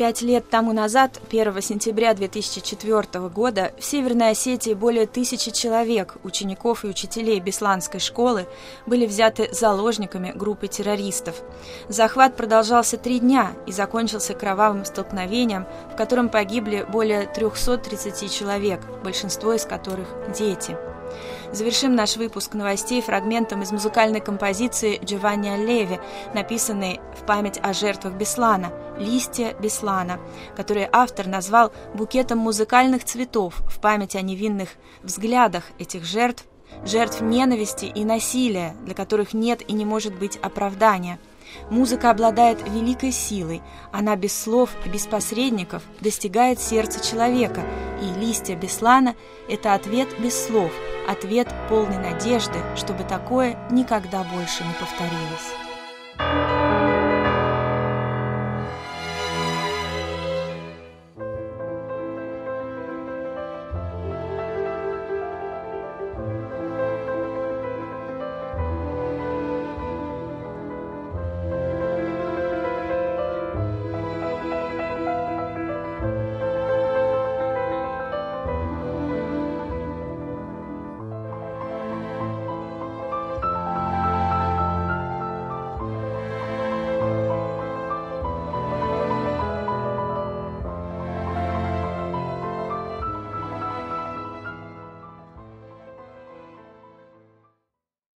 5 лет тому назад, 1 сентября 2004 года, в Северной Осетии более 1000 человек, учеников и учителей Бесланской школы, были взяты заложниками группы террористов. Захват продолжался 3 дня и закончился кровавым столкновением, в котором погибли более 330 человек, большинство из которых дети. Завершим наш выпуск новостей фрагментом из музыкальной композиции Джованни Аллеви, написанной в память о жертвах Беслана «Листья Беслана», который автор назвал букетом музыкальных цветов в память о невинных взглядах этих жертв, жертв ненависти и насилия, для которых нет и не может быть оправдания. Музыка обладает великой силой, она без слов и без посредников достигает сердца человека, и «Листья Беслана» — это ответ без слов, ответ полный надежды, чтобы такое никогда больше не повторилось.